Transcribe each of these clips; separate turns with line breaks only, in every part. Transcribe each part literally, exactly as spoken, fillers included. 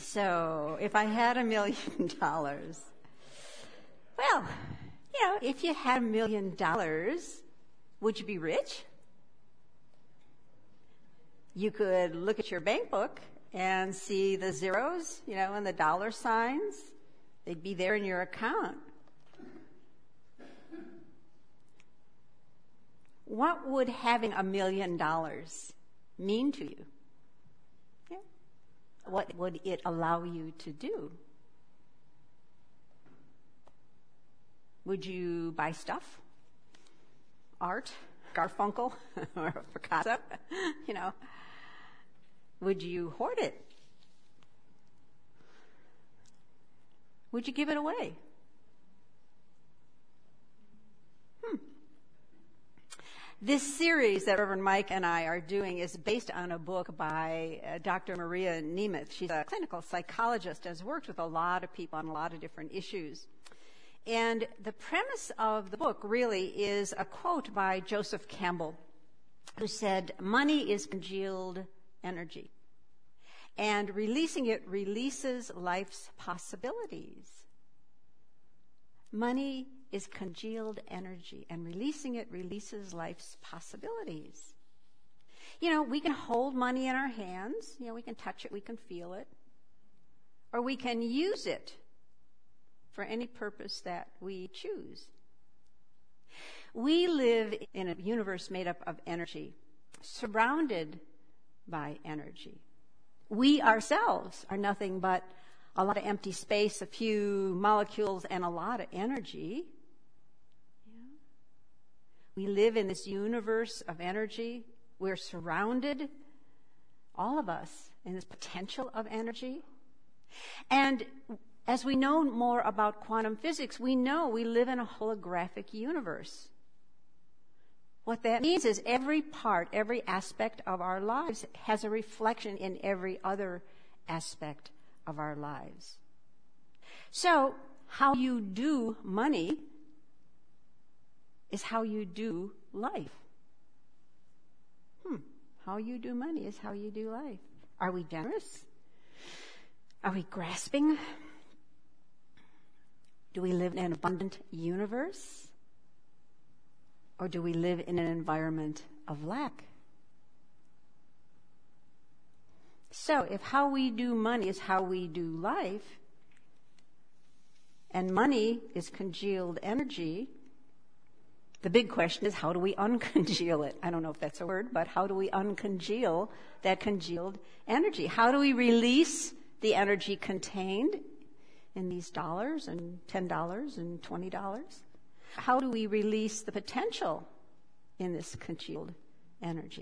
So, if I had a million dollars, well, you know, if you had a million dollars, would you be rich? You could look at your bank book and see the zeros, you know, and the dollar signs. They'd be there in your account. What would having a million dollars mean to you? Yeah. What would it allow you to do? Would you buy stuff? Art? Garfunkel? Or Picasso? You know? Would you hoard it? Would you give it away? Hmm. This series that Reverend Mike and I are doing is based on a book by uh, Doctor Maria Nemeth. She's a clinical psychologist, has worked with a lot of people on a lot of different issues. And the premise of the book really is a quote by Joseph Campbell, who said, "Money is congealed energy, and releasing it releases life's possibilities." Money is congealed energy, and releasing it releases life's possibilities. You know, we can hold money in our hands. You know, we can touch it, we can feel it. Or we can use it for any purpose that we choose. We live in a universe made up of energy, surrounded by energy. We ourselves are nothing but a lot of empty space, a few molecules, and a lot of energy. Yeah. We live in this universe of energy. We're surrounded, all of us, in this potential of energy. And as we know more about quantum physics, we know we live in a holographic universe. What that means is every part, every aspect of our lives has a reflection in every other aspect of our lives. So, how you do money is how you do life. Hmm. How you do money is how you do life. Are we generous? Are we grasping? Do we live in an abundant universe? Or do we live in an environment of lack? So, if how we do money is how we do life, and money is congealed energy, the big question is, how do we uncongeal it? I don't know if that's a word, but how do we uncongeal that congealed energy? How do we release the energy contained in these dollars and ten dollars and twenty dollars? How do we release the potential in this congealed energy?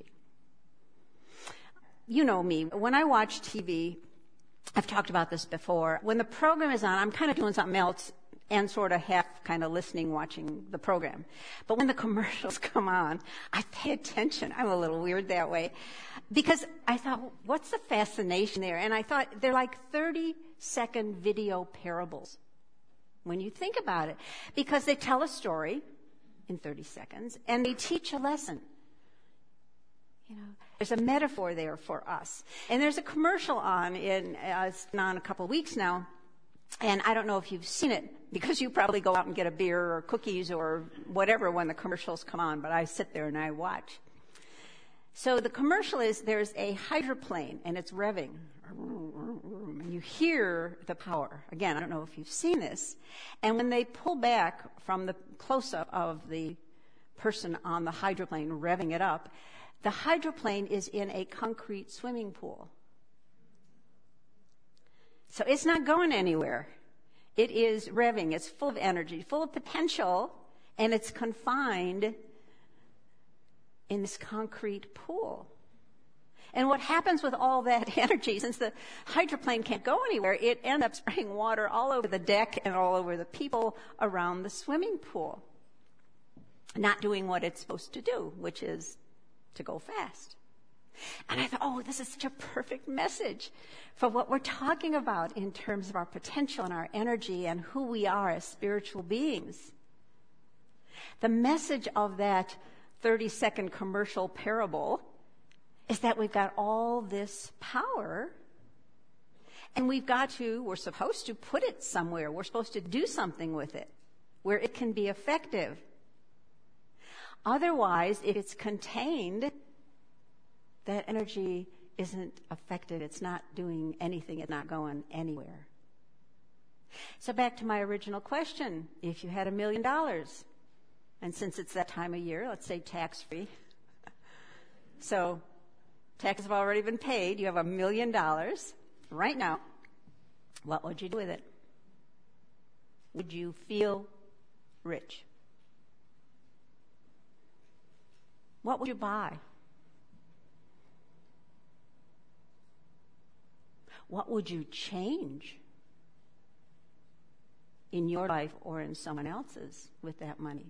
You know me. When I watch T V, I've talked about this before. When the program is on, I'm kind of doing something else and sort of half kind of listening, watching the program. But when the commercials come on, I pay attention. I'm a little weird that way. Because I thought, what's the fascination there? And I thought, they're like thirty-second video parables when you think about it. Because they tell a story in thirty seconds, and they teach a lesson. You know, there's a metaphor there for us. And there's a commercial on, in, uh, it's been on a couple of weeks now, and I don't know if you've seen it, because you probably go out and get a beer or cookies or whatever when the commercials come on, but I sit there and I watch. So the commercial is, there's a hydroplane, and it's revving, and you hear the power. Again, I don't know if you've seen this. And when they pull back from the close-up of the person on the hydroplane revving it up, the hydroplane is in a concrete swimming pool. So it's not going anywhere. It is revving. It's full of energy, full of potential, and it's confined in this concrete pool. And what happens with all that energy, since the hydroplane can't go anywhere, it ends up spraying water all over the deck and all over the people around the swimming pool, not doing what it's supposed to do, which is to go fast. And I thought, oh, this is such a perfect message for what we're talking about in terms of our potential and our energy and who we are as spiritual beings. The message of that thirty-second commercial parable is that we've got all this power, And we've got to, we're supposed to put it somewhere. We're supposed to do something with it where it can be effective. Otherwise, if it's contained, that energy isn't affected. It's not doing anything. It's not going anywhere. So back to my original question. If you had a million dollars, and since it's that time of year, let's say tax-free. So taxes have already been paid. You have a million dollars right now. What would you do with it? Would you feel rich? What would you buy? What would you change in your life or in someone else's with that money?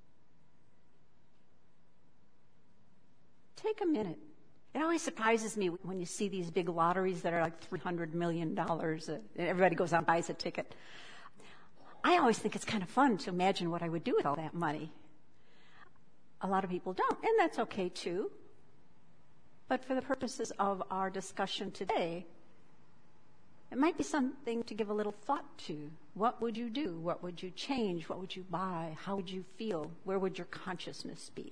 Take a minute. It always surprises me when you see these big lotteries that are like three hundred million dollars. Uh, everybody goes out and buys a ticket. I always think it's kind of fun to imagine what I would do with all that money. A lot of people don't, and that's okay too. But for the purposes of our discussion today, it might be something to give a little thought to. What would you do? What would you change? What would you buy? How would you feel? Where would your consciousness be?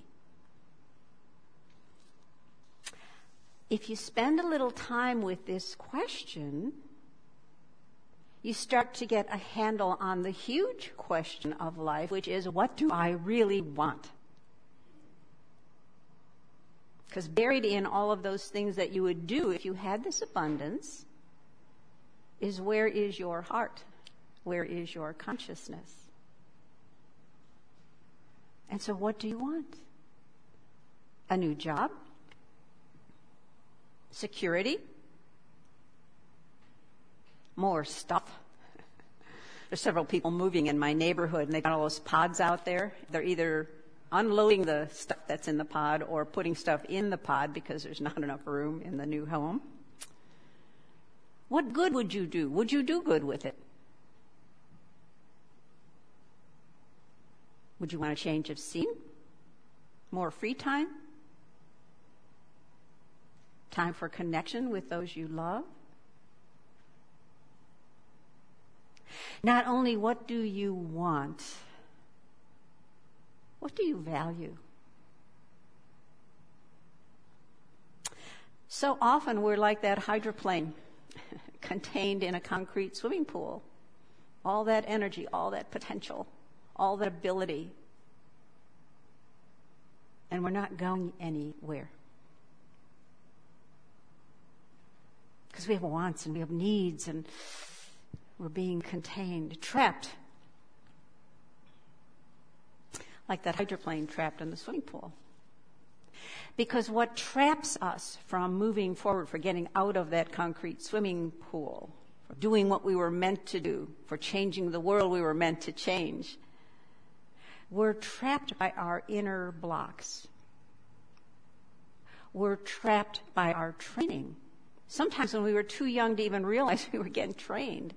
If you spend a little time with this question, you start to get a handle on the huge question of life, which is, what do I really want? Because buried in all of those things that you would do if you had this abundance is, where is your heart? Where is your consciousness? And so what do you want? A new job? Security? More stuff? There's several people moving in my neighborhood, and they've got all those pods out there. They're either unloading the stuff that's in the pod or putting stuff in the pod because there's not enough room in the new home. What good would you do? Would you do good with it? Would you want a change of scene? More free time? Time for connection with those you love? Not only what do you want, what do you value? So often we're like that hydroplane contained in a concrete swimming pool. All that energy, all that potential, all that ability. And we're not going anywhere. Because we have wants and we have needs and we're being contained, trapped. Like that hydroplane trapped in the swimming pool. Because what traps us from moving forward, for getting out of that concrete swimming pool, for doing what we were meant to do, for changing the world we were meant to change, we're trapped by our inner blocks. We're trapped by our training. Sometimes when we were too young to even realize we were getting trained.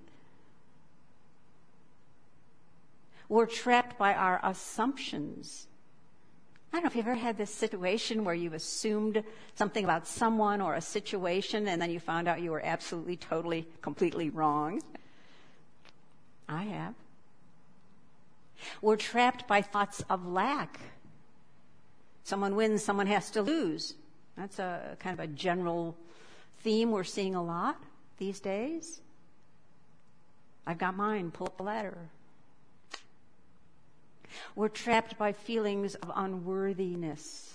We're trapped by our assumptions. I don't know if you've ever had this situation where you've assumed something about someone or a situation and then you found out you were absolutely, totally, completely wrong. I have. We're trapped by thoughts of lack. Someone wins, someone has to lose. That's a kind of a general theme we're seeing a lot these days. I've got mine, pull up the ladder. We're trapped by feelings of unworthiness.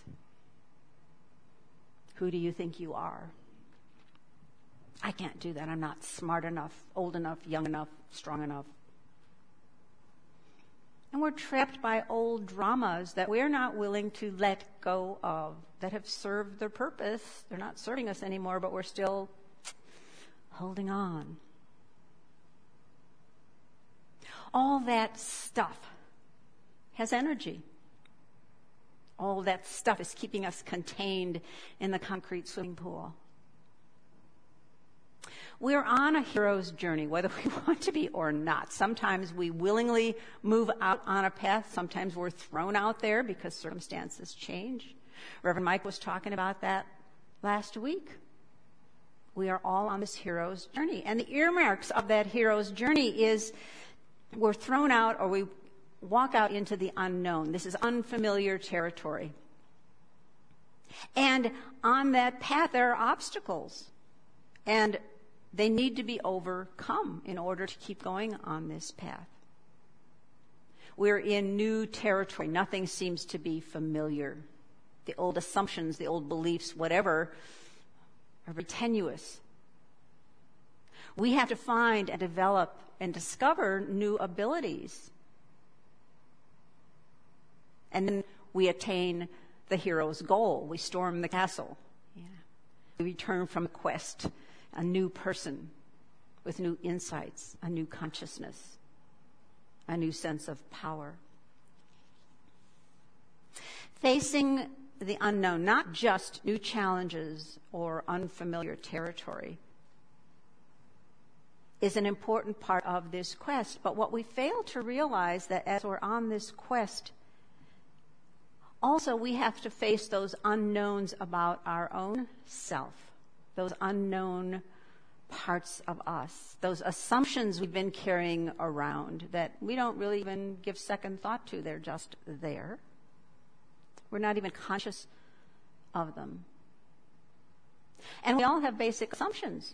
Who do you think you are? I can't do that. I'm not smart enough, old enough, young enough, strong enough. And we're trapped by old dramas that we're not willing to let go of, that have served their purpose. They're not serving us anymore, but we're still holding on. All that stuff has energy. All that stuff is keeping us contained in the concrete swimming pool. We're on a hero's journey, whether we want to be or not. Sometimes we willingly move out on a path. Sometimes we're thrown out there because circumstances change. Reverend Mike was talking about that last week. We are all on this hero's journey. And the earmarks of that hero's journey is we're thrown out or we walk out into the unknown. This is unfamiliar territory. And on that path, there are obstacles. And they need to be overcome in order to keep going on this path. We're in new territory. Nothing seems to be familiar. The old assumptions, the old beliefs, whatever, are very tenuous. We have to find and develop and discover new abilities. And then we attain the hero's goal. We storm the castle. Yeah. We return from a quest, a new person with new insights, a new consciousness, a new sense of power. Facing the unknown, not just new challenges or unfamiliar territory, is an important part of this quest. But what we fail to realize that as we're on this quest, also we have to face those unknowns about our own self, those unknown parts of us, those assumptions we've been carrying around that we don't really even give second thought to. They're just there. We're not even conscious of them. And we all have basic assumptions.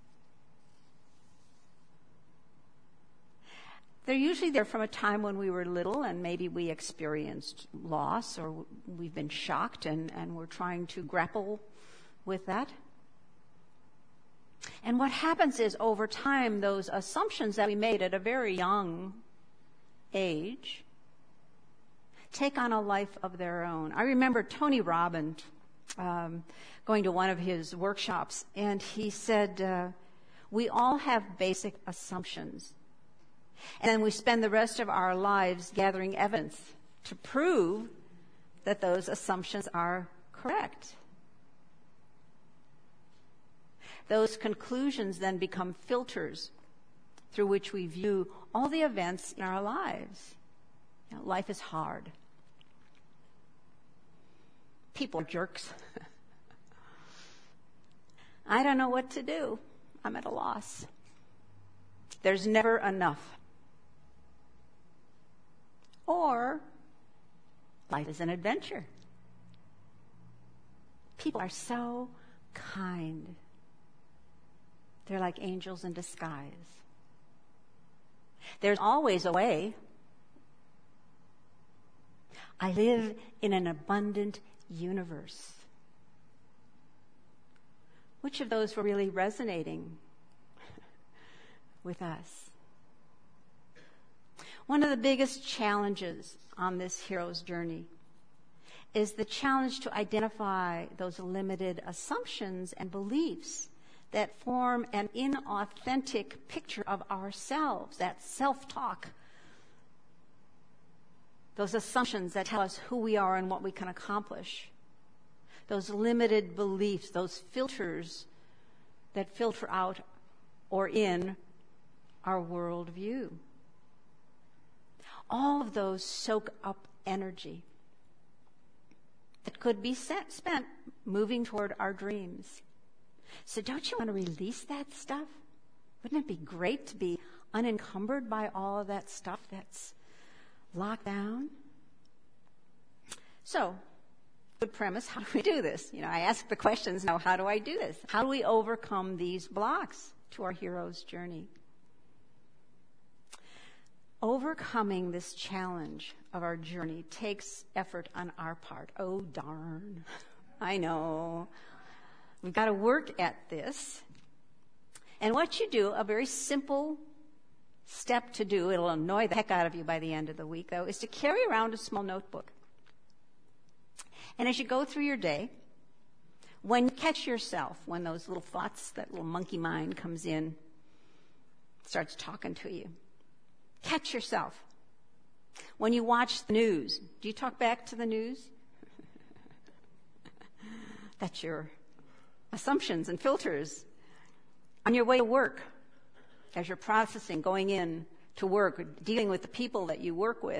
They're usually there from a time when we were little and maybe we experienced loss or we've been shocked and, and we're trying to grapple with that. And what happens is over time, those assumptions that we made at a very young age take on a life of their own. I remember Tony Robbins um, going to one of his workshops, and he said, uh, we all have basic assumptions. And then we spend the rest of our lives gathering evidence to prove that those assumptions are correct. Those conclusions then become filters through which we view all the events in our lives. You know, life is hard. People are jerks. I don't know what to do. I'm at a loss. There's never enough. Or, life is an adventure. People are so kind. They're like angels in disguise. There's always a way. I live in an abundant universe. Which of those were really resonating with us? One of the biggest challenges on this hero's journey is the challenge to identify those limited assumptions and beliefs that form an inauthentic picture of ourselves, that self-talk, those assumptions that tell us who we are and what we can accomplish, those limited beliefs, those filters that filter out or in our worldview. All of those soak up energy that could be set, spent moving toward our dreams. So don't you want to release that stuff? Wouldn't it be great to be unencumbered by all of that stuff that's locked down? So, good premise, how do we do this? You know, I ask the questions now, how do I do this? How do we overcome these blocks to our hero's journey? Overcoming this challenge of our journey takes effort on our part. Oh, darn. I know. We've got to work at this. And what you do, a very simple step to do, it'll annoy the heck out of you by the end of the week, though, is to carry around a small notebook. And as you go through your day, when you catch yourself, when those little thoughts, that little monkey mind comes in, starts talking to you, catch yourself. When you watch the news, do you talk back to the news? That's your assumptions and filters. On your way to work, as you're processing, going in to work, dealing with the people that you work with,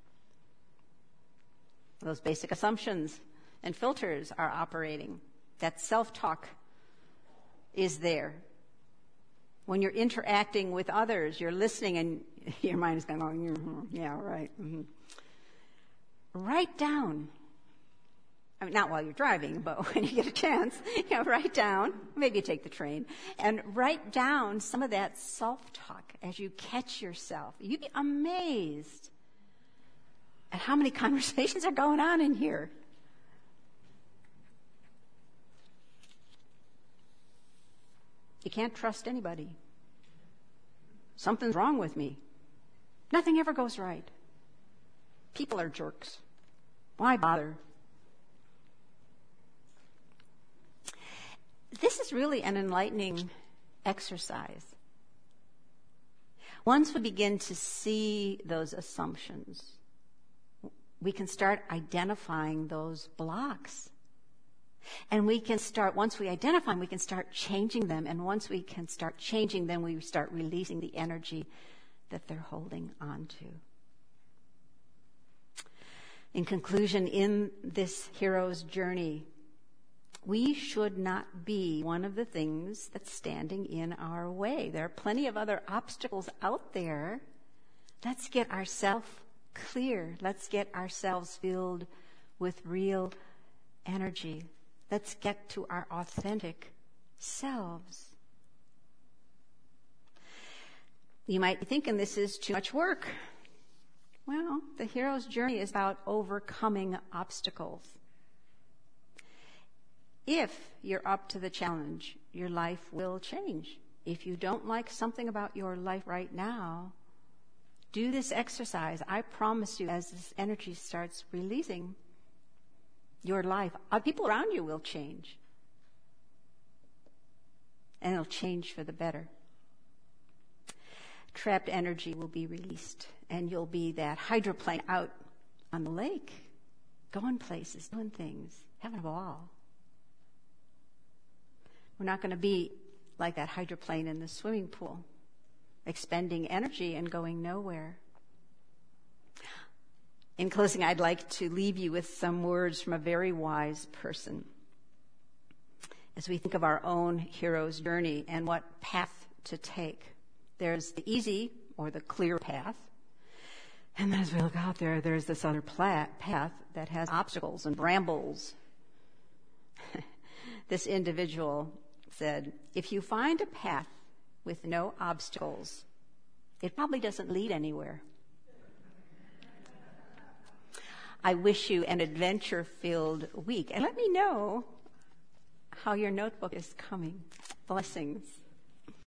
those basic assumptions and filters are operating. That self-talk is there. When you're interacting with others, you're listening and your mind is going, mm-hmm, yeah, right. Mm-hmm. Write down. I mean, not while you're driving, but when you get a chance, you know, write down, maybe you take the train, and write down some of that self-talk as you catch yourself. You'd be amazed at how many conversations are going on in here. You can't trust anybody. Something's wrong with me. Nothing ever goes right. People are jerks. Why bother? This is really an enlightening exercise. Once we begin to see those assumptions, we can start identifying those blocks. And we can start, once we identify them, we can start changing them. And once we can start changing them, we start releasing the energy that they're holding on to. In conclusion, in this hero's journey, we should not be one of the things that's standing in our way. There are plenty of other obstacles out there. Let's get ourselves clear. Let's get ourselves filled with real energy. Let's get to our authentic selves. You might be thinking this is too much work. Well, the hero's journey is about overcoming obstacles. If you're up to the challenge, your life will change. If you don't like something about your life right now, do this exercise. I promise you, as this energy starts releasing, your life, people around you will change. And it'll change for the better. Trapped energy will be released, and you'll be that hydroplane out on the lake, going places, doing things, having a ball. We're not going to be like that hydroplane in the swimming pool, expending energy and going nowhere. In closing, I'd like to leave you with some words from a very wise person as we think of our own hero's journey and what path to take. There's the easy or the clear path. And then as we look out there, there's this other pla- path that has obstacles and brambles. This individual said, if you find a path with no obstacles, it probably doesn't lead anywhere. I wish you an adventure-filled week. And let me know how your notebook is coming. Blessings.